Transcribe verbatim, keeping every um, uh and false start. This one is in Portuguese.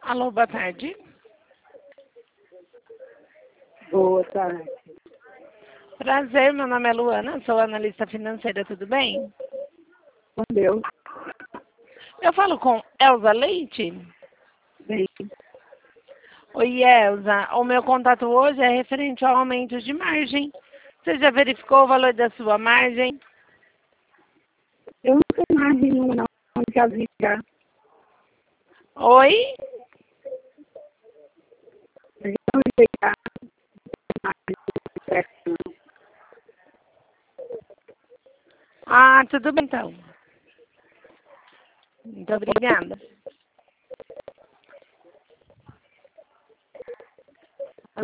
Alô, boa tarde. Boa tarde. Prazer, meu nome é Luana, sou analista financeira, tudo bem? Com Deus. Eu falo com Elza Leite? Bem, Oi, Elza. O meu contato hoje é referente ao aumento de margem. Você já verificou o valor da sua margem? eu não sei mais nenhuma, não. Já vi já. Oi? Eu não sei já. Ah, tudo bem então. Muito obrigada.